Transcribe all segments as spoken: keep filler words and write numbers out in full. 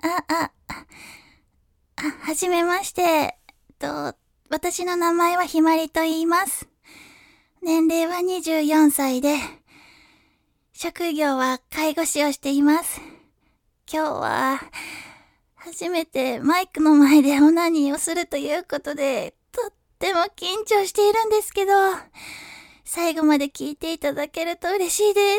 あ、あ、あ、はじめまして。と、私の名前はひまりと言います。年齢はにじゅうよんさいで、職業は介護士をしています。今日は、初めてマイクの前でオナニーをするということで、とっても緊張しているんですけど、最後まで聞いていただけると嬉しいです。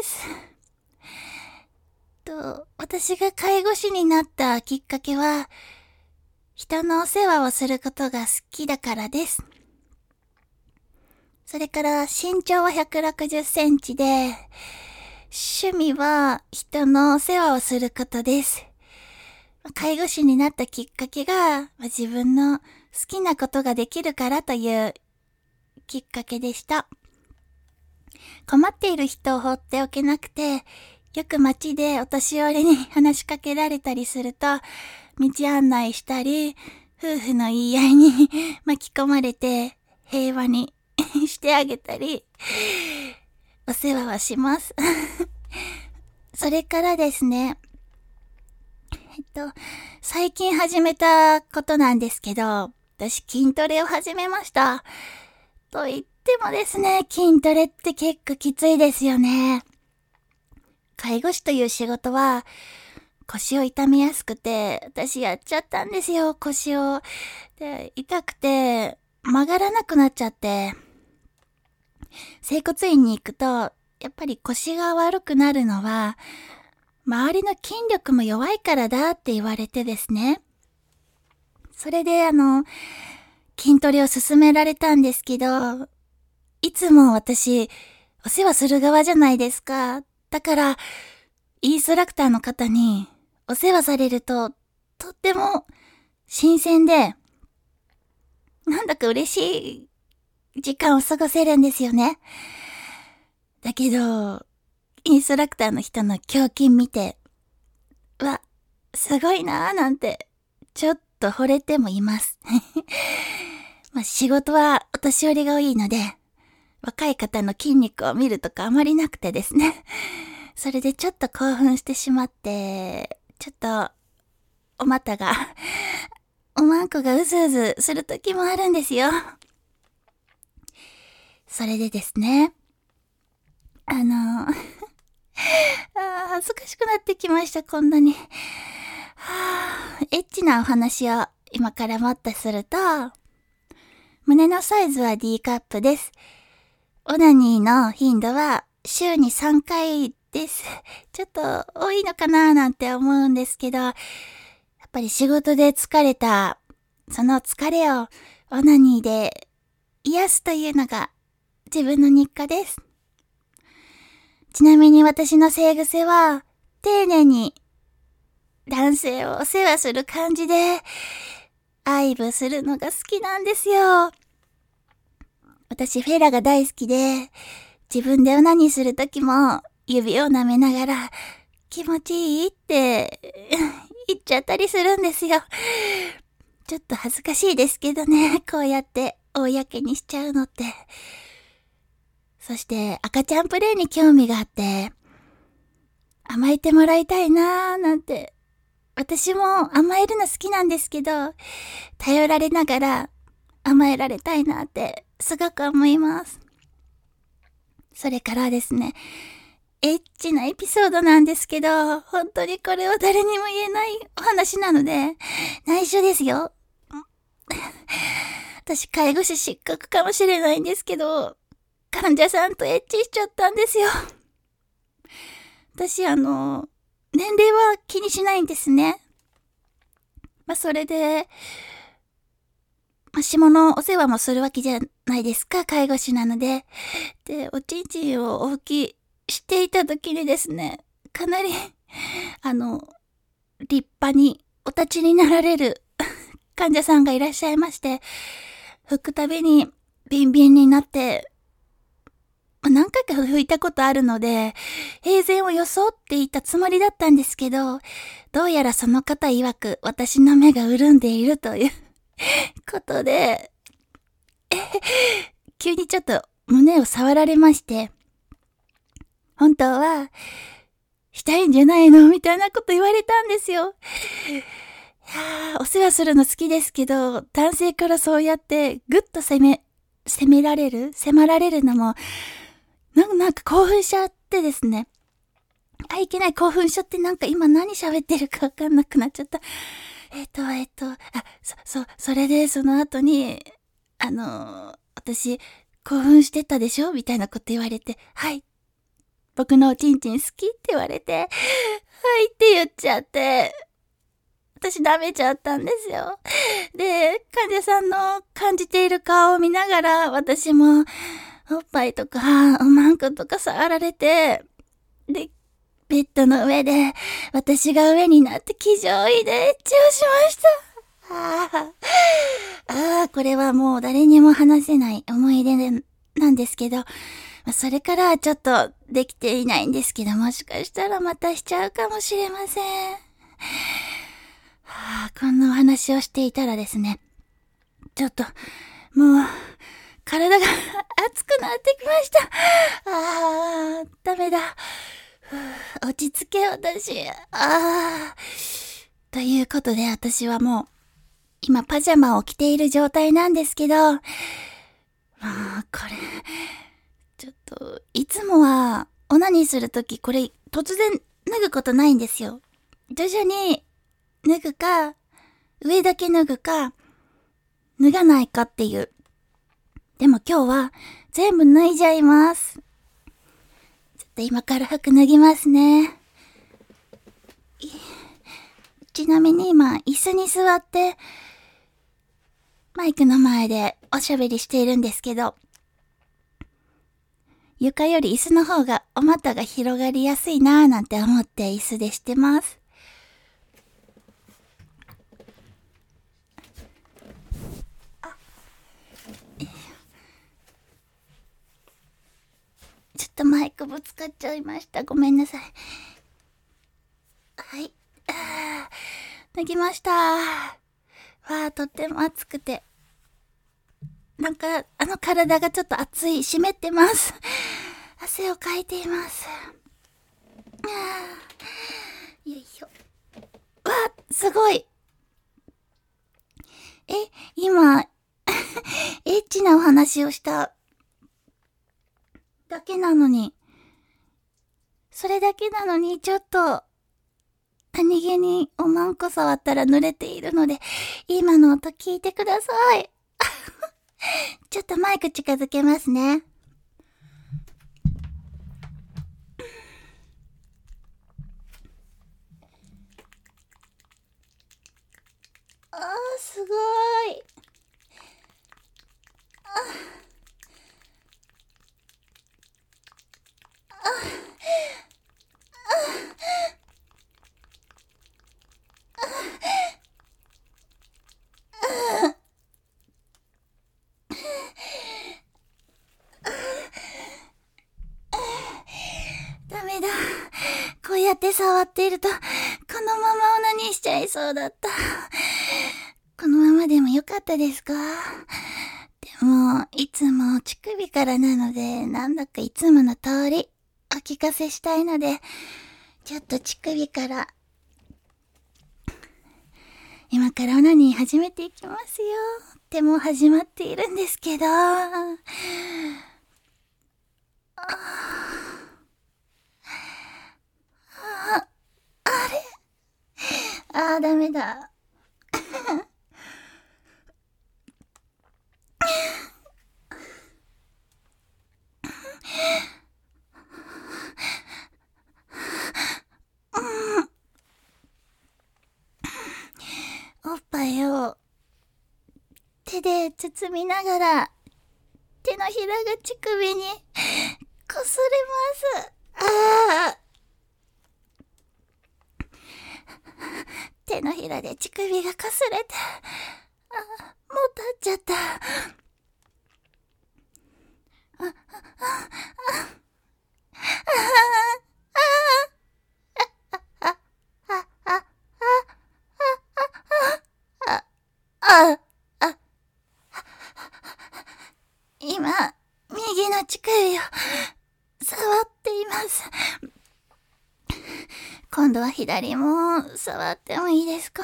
と、私が介護士になったきっかけは、人のお世話をすることが好きだからです。それから身長はひゃくろくじゅっセンチで、趣味は人のお世話をすることです。介護士になったきっかけが、自分の好きなことができるからというきっかけでした。困っている人を放っておけなくて、よく街でお年寄りに話しかけられたりすると、道案内したり、夫婦の言い合いに巻き込まれて平和にしてあげたり、お世話はします。それからですね、えっと、最近始めたことなんですけど、私筋トレを始めました。と言ってもですね、筋トレって結構きついですよね。介護士という仕事は腰を痛めやすくて、私やっちゃったんですよ、腰を。で、痛くて曲がらなくなっちゃって、整骨院に行くと、やっぱり腰が悪くなるのは、周りの筋力も弱いからだって言われてですね。それであの、筋トレを勧められたんですけど、いつも私、お世話する側じゃないですか。だから、インストラクターの方にお世話されると、とっても新鮮で、なんだか嬉しい時間を過ごせるんですよね。だけど、インストラクターの人の胸筋見て、うわ、すごいなーなんて、ちょっと惚れてもいます。まあ仕事はお年寄りが多いので、若い方の筋肉を見るとかあまりなくてですね。それでちょっと興奮してしまって、ちょっと、お股が、おまんこがうずうずする時もあるんですよ。それでですね、あの、あ恥ずかしくなってきました、こんなに。はあ、エッチなお話を今からもっとすると、胸のサイズは ディー カップです。オナニーの頻度は週にさんかいです。ちょっと多いのかななんて思うんですけど、やっぱり仕事で疲れた、その疲れをオナニーで癒すというのが自分の日課です。ちなみに私の性癖は丁寧に男性をお世話する感じで愛撫するのが好きなんですよ。私フェラが大好きで、自分でオナニーするときも指を舐めながら気持ちいいって言っちゃったりするんですよ。ちょっと恥ずかしいですけどね、こうやって公にしちゃうのって。そして赤ちゃんプレイに興味があって、甘えてもらいたいなーなんて。私も甘えるの好きなんですけど、頼られながら甘えられたいなってすごく思います。それからですね、エッチなエピソードなんですけど、本当にこれは誰にも言えないお話なので、内緒ですよ。私、介護士失格かもしれないんですけど、患者さんとエッチしちゃったんですよ。私、あの、年齢は気にしないんですね。まあ、それで、まあ、下のお世話もするわけじゃないですか、介護士なので。で、おちんちんをお拭きしていた時にですね、かなり、あの、立派にお立ちになられる患者さんがいらっしゃいまして、拭くたびにビンビンになって、何回か拭いたことあるので、平然を装っていたつもりだったんですけど、どうやらその方曰く私の目が潤んでいるということで、急にちょっと胸を触られまして、本当はしたいんじゃないのみたいなこと言われたんですよ。いやー、お世話するの好きですけど、男性からそうやってぐっと責め、責められる迫られるのも、ななんか興奮しちゃってですね。あ、いけない、興奮しちゃってなんか今何喋ってるかわかんなくなっちゃった。えっと、えっと、あ、そ、そ、それでその後に、あのー、私、興奮してたでしょみたいなこと言われて、はい。僕のおちんちん好きって言われて、はいって言っちゃって、私舐めちゃったんですよ。で、患者さんの感じている顔を見ながら、私も、おっぱいとか、おまんことか触られて、で、ベッドの上で、私が上になって気上位でエッチをしました。ああ、ああ、これはもう誰にも話せない思い出なんですけど、それからはちょっとできていないんですけど、もしかしたらまたしちゃうかもしれません。はあ、こんなお話をしていたらですね、ちょっと、もう、体が熱くなってきました。ああ、ダメだ。落ち着け私。ああ。ということで私はもう、今パジャマを着ている状態なんですけど、もう、これ、ちょっと、いつもは、オナニーするとき、これ、突然脱ぐことないんですよ。徐々に、脱ぐか、上だけ脱ぐか、脱がないかっていう。でも今日は、全部脱いじゃいます。ちょっと今から服脱ぎますね。ちなみに今、椅子に座って、マイクの前でおしゃべりしているんですけど、床より椅子の方がお股が広がりやすいなーなんて思って椅子でしてます。ちょっとマイクぶつかっちゃいました。ごめんなさい。はい。脱ぎました。わあ、とっても暑くて。なんか、あの体がちょっと熱い、湿ってます。汗をかいています。よいしょ。わあ、すごい。え、今、エッチなお話をしただけなのに、それだけなのに、ちょっと、何気におまんこ触ったら濡れているので、今の音聞いてください。ちょっとマイク近づけますね。あー、すごい。ああダメだ。こうやって触っていると、このままオナニーしちゃいそうだった。このままでもよかったですか？でも、いつも乳首からなので、なんだかいつもの通り、お聞かせしたいので、ちょっと乳首から、今からオナニー始めていきますよ。ってもう始まっているんですけど、ああ、あれあー、ダメだ。おっぱいを手で包みながら、手のひらが乳首にこすれます。ああ。手のひらで乳首がかすれて、あ、もう立っちゃった。あ、あ、あ、あ、あ、今、右の乳首を触っています。 左も触ってもいいですか？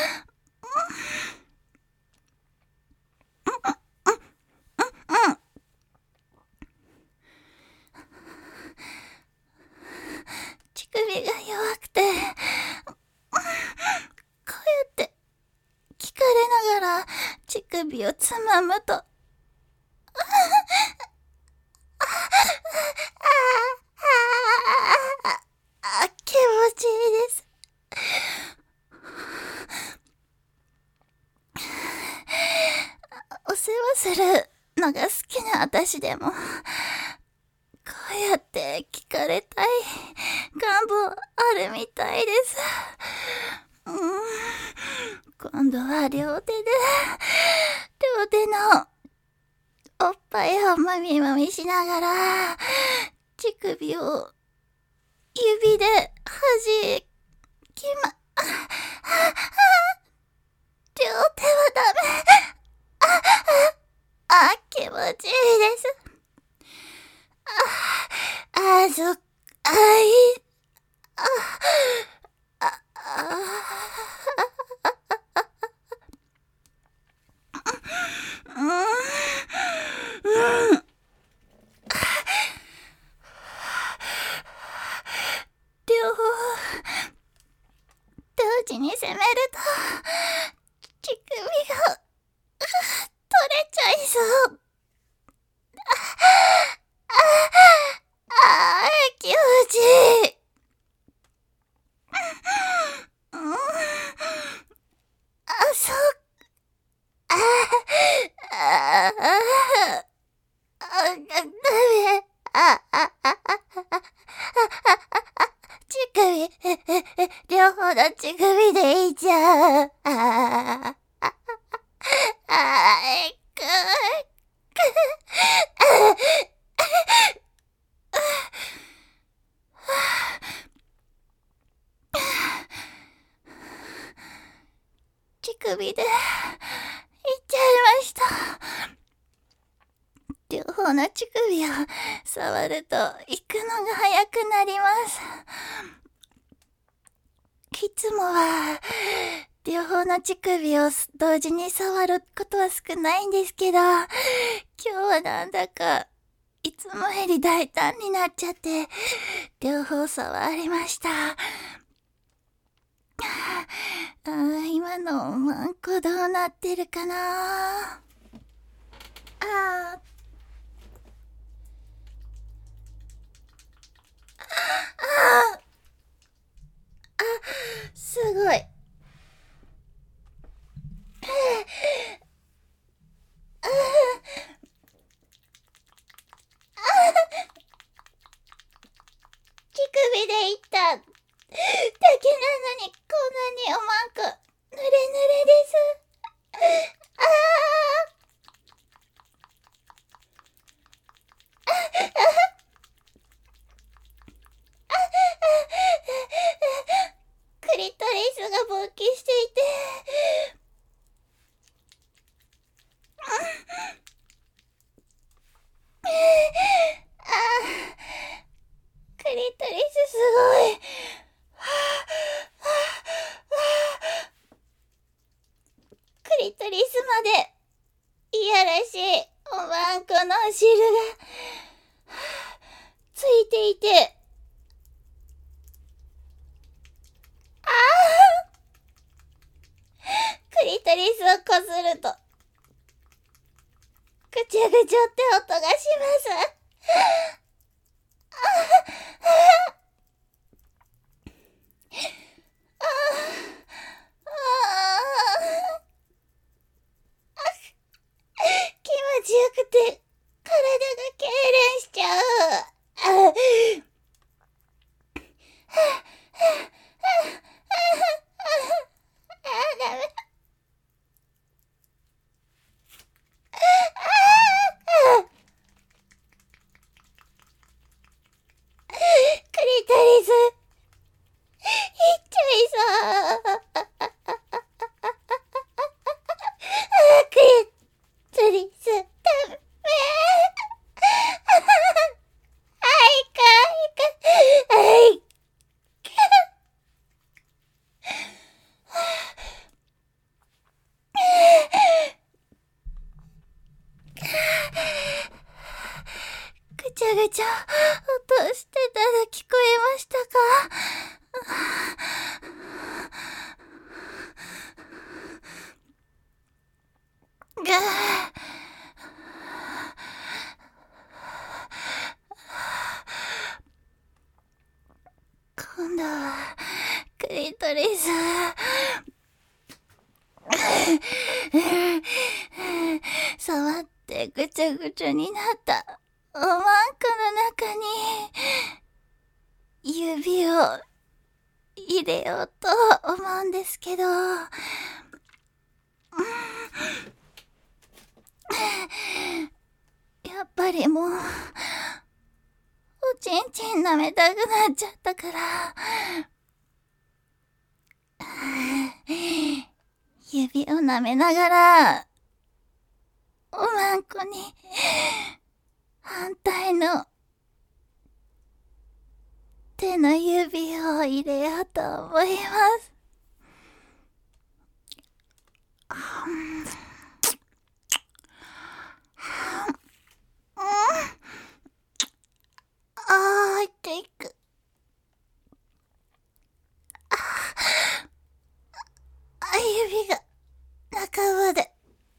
乳首が弱くて、こうやって聞かれながら乳首をつまむと、あ、気持ちいいです。お世話するのが好きな私でも、こうやって聞かれたい願望あるみたいです。うん、今度は両手で、両手のおっぱいをまみまみしながら、乳首を指で弾きま、両手はダメ。あ、気持ちいいです。あ、あ、そっ、あ、いい、あ、あ、あ、うん、うん。両方、同時に攻めると、乳首が、取れちゃいそう。ああ、気持ちいい。うん、あ、そう。ああ、ああ、ダメ。あ、あ、あ、あ、乳首、両方の乳首でいいじゃん。ああ、あ、あ、く、く、乳首で、いっちゃいました。両方の乳首を触ると行くのが早くなります。いつもは両方の乳首を同時に触ることは少ないんですけど、今日はなんだかいつもより大胆になっちゃって両方触りました。あー、今のマンコどうなってるかな。あー、ああ、すごい。乳首でいっただけなのにこんなにおまんこぬれぬれです。あー、クリトリスが勃起していて、あー、クリトリスすごい。クリトリスまでいやらしいおまんこのお汁がついていて、あー、クリトリスをこするとぐちゃぐちゃって音がします。ああ、気持ちよくて体が痙攣しちゃう。あ、ダメ。クリちゃ音してたら聞こえましたか？が今度はクリトリス触ってぐちゃぐちゃになったおまんこの中に指を入れようと思うんですけど、やっぱりもうおちんちん舐めたくなっちゃったから指を舐めながらおまんこに反対の手の指を入れようと思います。あー、入っていく。あ、指が中まで。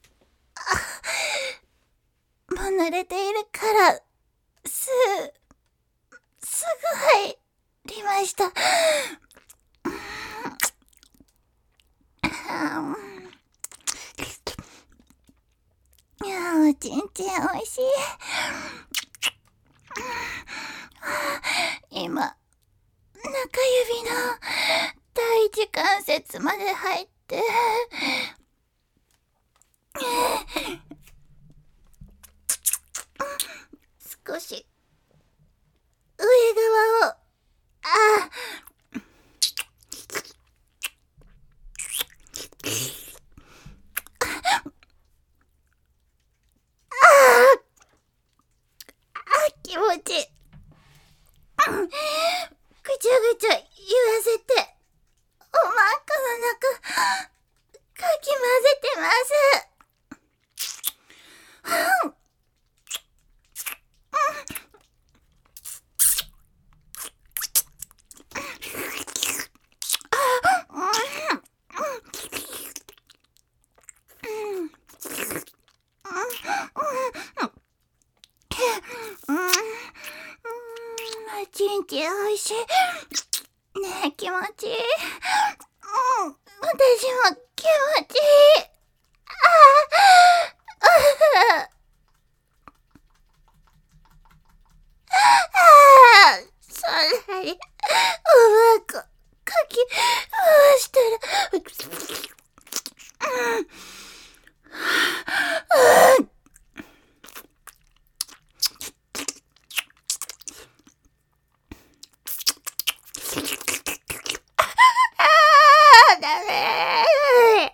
もう慣れているから、す、すぐ入りました。いやー、おちんちんおいしい。今、中指の第一関節まで入って、少し上側を、ああ、気持ちいい。ぐちゃぐちゃ言わせて、おまんこの中、かき混ぜてます。ちんちんおいしい。ねえ、気持ちいい。うん、私も気持ちいい。ああ、ああ、それに、おまんこ、かき回したら、うん、うん、ダメー。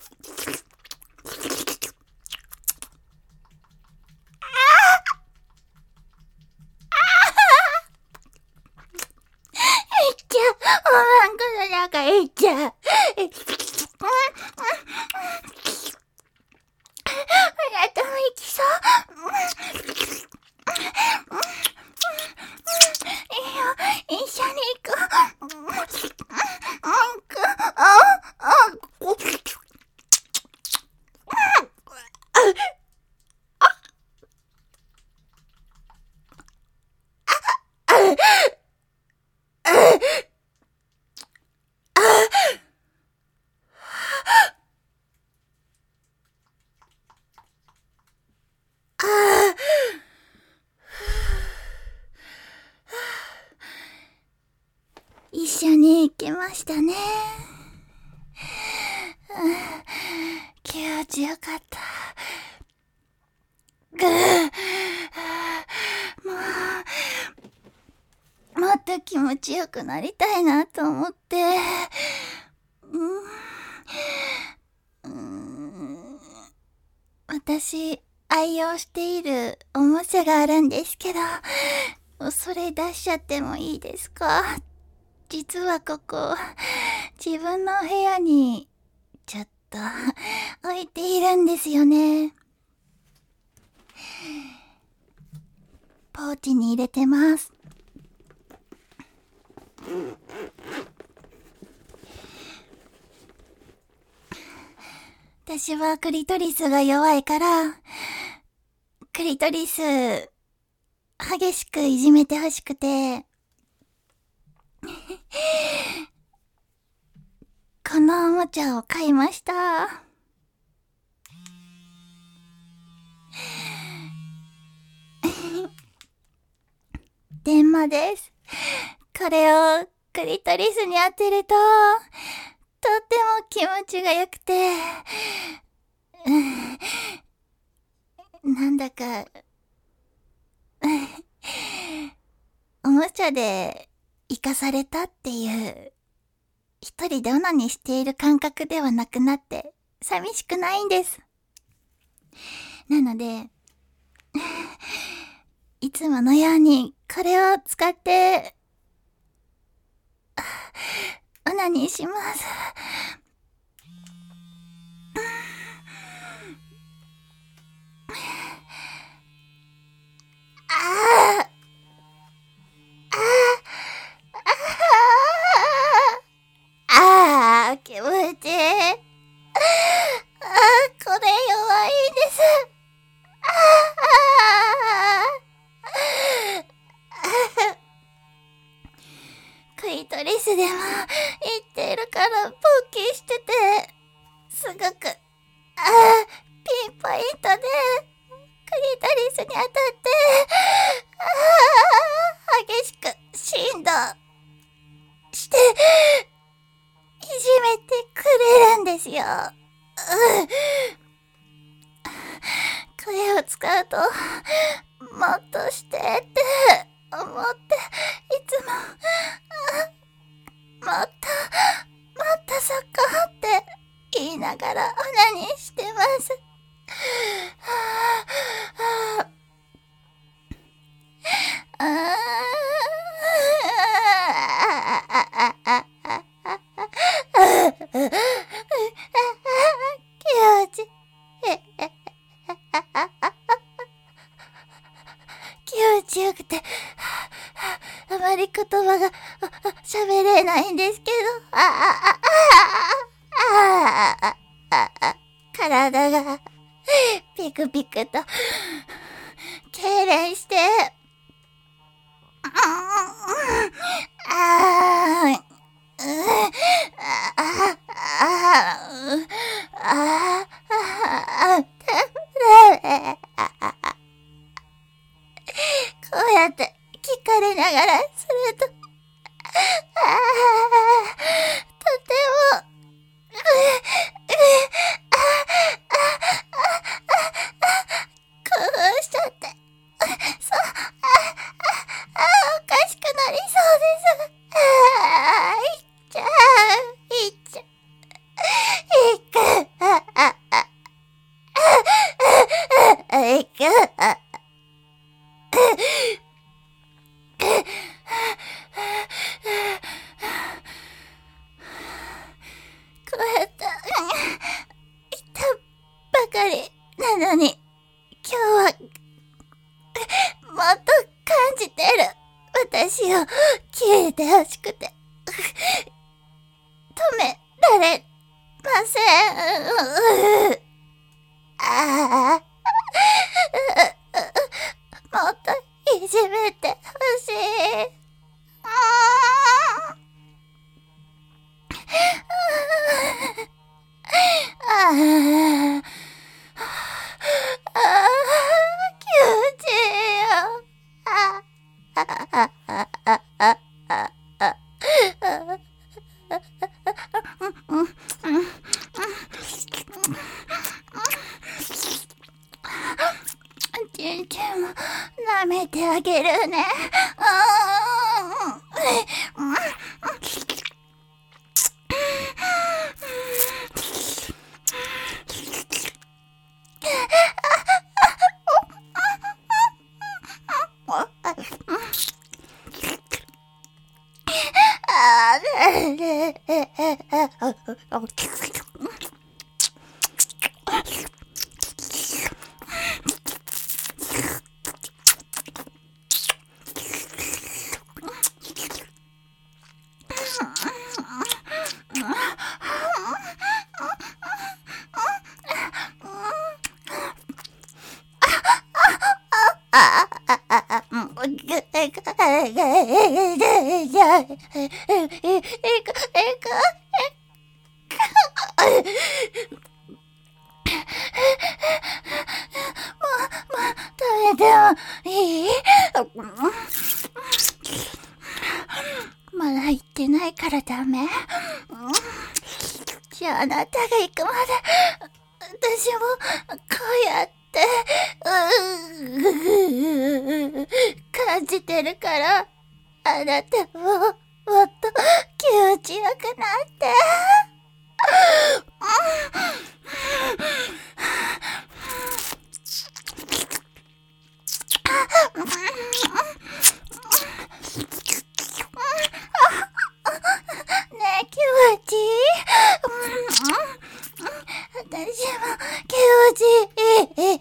いっちゃう。おまんこの中いっちゃう。あなたも行きそう。いいよ、一緒に行こう。一緒に行きましたね。気持ちよかった。ぐーもう、もっと気持ちよくなりたいなと思って、うん、私、愛用しているおもちゃがあるんですけど、それ出しちゃってもいいですか？実はここ、自分の部屋に、ちょっと、置いているんですよね。 ポーチに入れてます。私はクリトリスが弱いから、クリトリス、激しくいじめてほしくて、このおもちゃを買いました。電話です。これをクリトリスに当てると、とっても気持ちが良くて、なんだか、おもちゃで生かされたっていう、一人でオナニーしている感覚ではなくなって、寂しくないんです。なので、いつものようにこれを使って、オナニーします。ああああ、気持ちいい。ああ、これ弱いんです。ああ、クリトリスでも言っているから勃起してて、すごく、ああ、ピンポイントで、クリトリスに当たって、ああ、激しく振動して、いじめてくれるんですよ。うん、これを使うと、もっとしてって思って、いつも、もっと、もっとそこって言いながらオナニーしてます。はあ、はあ、ああ、気持ちいい。気持ちよくて、あまり言葉が喋れないんですけど、ああああああ体がピクピクと痙攣して、あああこうやって聞かれながらすると、ああ、とても、興奮しちゃって、そう、ああ、おかしくなりそうです。ああ、いっちゃう、いっちゃう、いく、ああ、ああ、いく、あこうやった言ったばかりなのに、今日はもっと感じてる私を消えてほしくて止められません。ああ、もっといじめてほしい。ああ、ああ、気持ちいいよ。ああ、ああ、ああ、ああ、ちんちんも舐めてあげるね。 食べてもいい？まだ行ってないからダメ？じゃああなたが行くまで私もこうやってう感じてるからあなたももっと気持ちよくなってねえ気持ちいい？私も気持ちいい。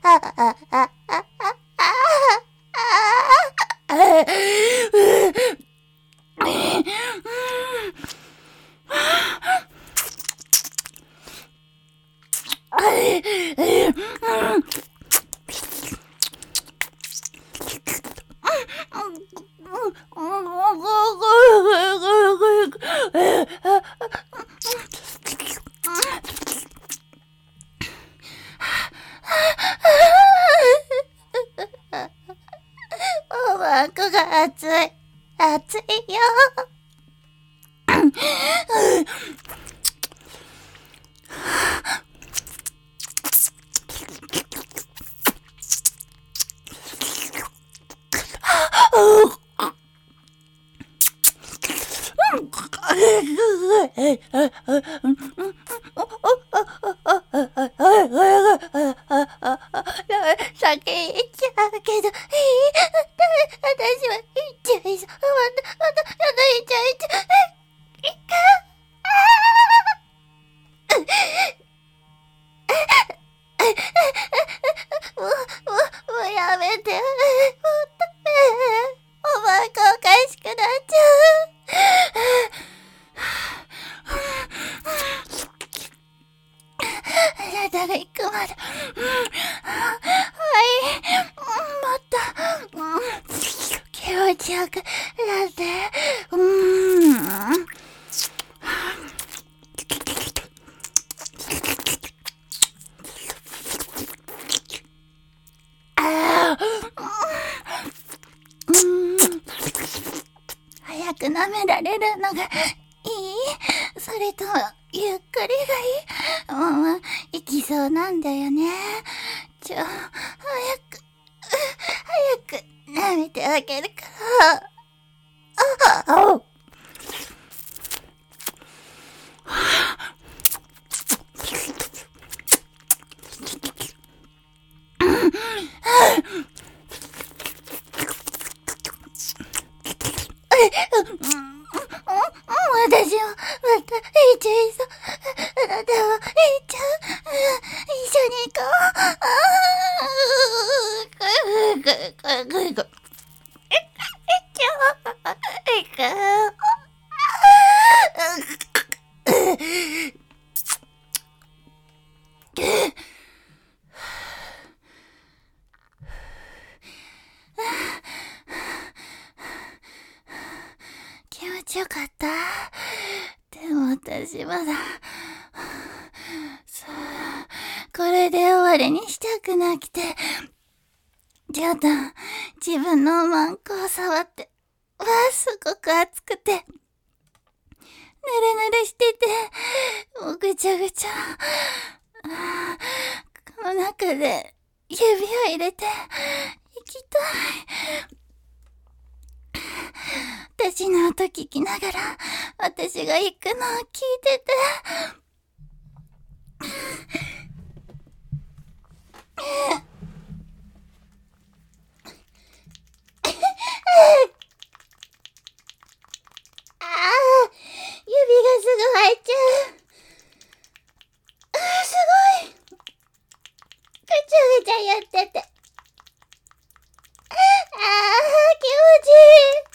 おまんこが熱い。熱いよ。先行っちゃうけどいい？私は行っちゃいそう。また、また、また行っちゃう、行っちゃう。行く。もう、もう、もうやめて。もうダメ。お前がおかしくなっちゃう。あなたが行くまで。はい。もっと、気持ちよくなって。うーん。早く舐められるのがいい？それともゆっくりがいい？もう行きそうなんだよね。ちょ、早く早く舐めてあげるから。ああ私もまた行っちゃいそう。あなたも行っちゃう。一緒に行こう。行っちゃう。行く。気持ちよかった？でも私まだそうこれで終わりにしたくなくてちょっと自分のおまんこを触ってわあすごく熱くてぬるぬるしててもうぐちゃぐちゃこの中で指を入れて行きたい。私の音聞きながら私が行くのを聞いててああ指がすぐ入っちゃう。ああすごいぐちゃぐちゃやっててああ気持ちいい。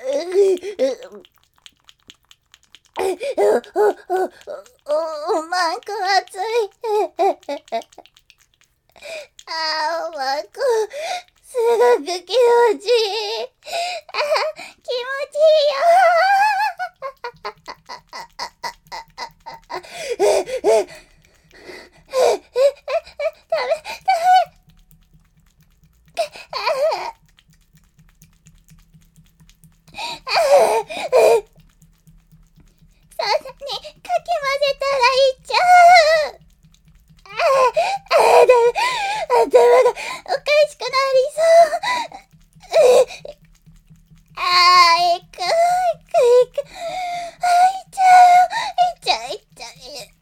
おまんく気持ちいい。あ、気持ちいいよ。ダメ、ダメ。そんなにかき混ぜたらいっちゃう。ああ、ああ、だめ、頭がおかしくなりそう。ああ、いく、いく、いく。ああ、いっちゃう、いっちゃう、いっちゃう。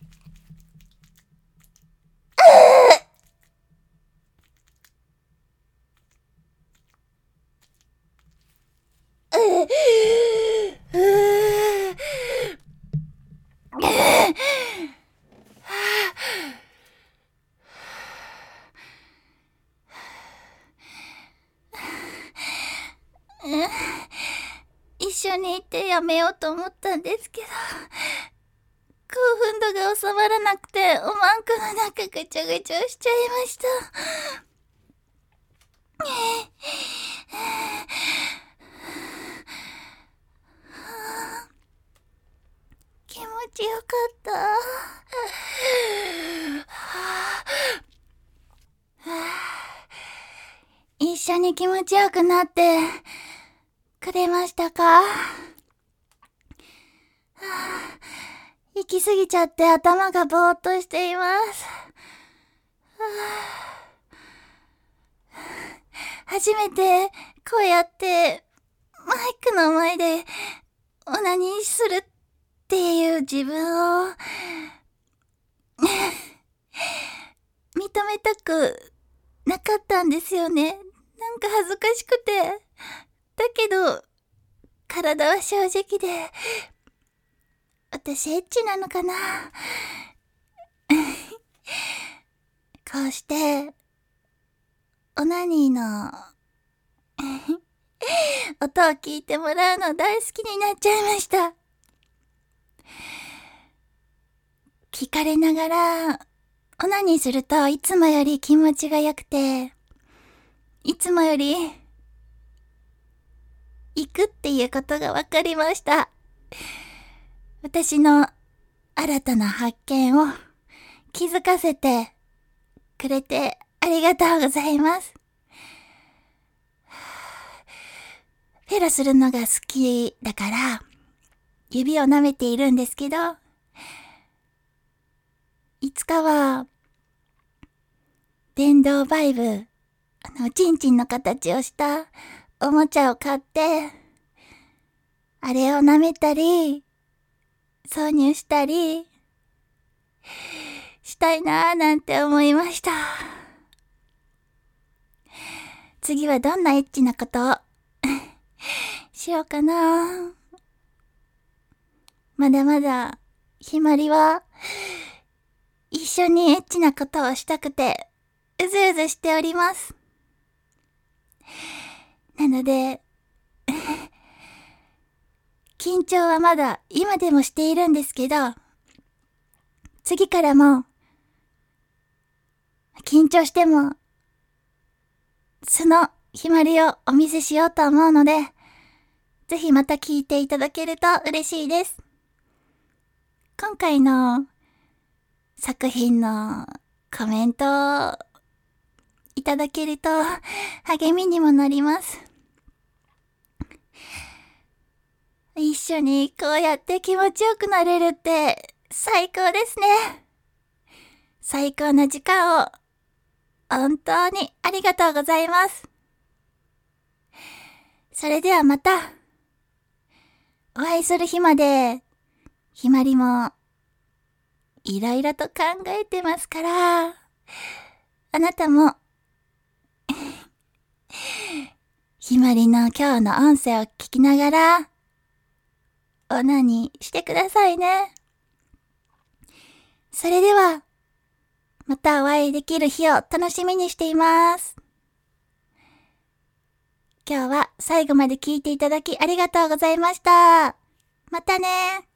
ああ。一緒に行ってやめようと思ったんですけど、興奮度が収まらなくて、おまんこの中ぐちゃぐちゃしちゃいました。気持ちよかった。一緒に気持ちよくなってくれましたか？行き過ぎちゃって頭がぼーっとしています。初めてこうやってマイクの前でオナニーするっていう自分を認めたくなかったんですよね。なんか恥ずかしくて。だけど体は正直で、私エッチなのかな。こうしてオナニーの音を聞いてもらうの大好きになっちゃいました。聞かれながらオナニーするといつもより気持ちが良くて、いつもより行くっていうことが分かりました。私の新たな発見を気づかせてくれてありがとうございます。フェロするのが好きだから指を舐めているんですけど、いつかは電動バイブ、あのチンチンの形をしたおもちゃを買って、あれを舐めたり挿入したりしたいなーなんて思いました。次はどんなエッチなことをしようかな。まだまだひまりは一緒にエッチなことをしたくてうずうずしております。なので緊張はまだ今でもしているんですけど、次からも緊張しても素のひまりをお見せしようと思うので、ぜひまた聞いていただけると嬉しいです。今回の作品のコメントをいただけると励みにもなります。一緒にこうやって気持ちよくなれるって最高ですね。最高な時間を本当にありがとうございます。それではまたお会いする日まで、ひまりもいろいろと考えてますから、あなたもひまりの今日の音声を聞きながらオナニーしてくださいね。それではまたお会いできる日を楽しみにしています。今日は最後まで聞いていただきありがとうございました。またね。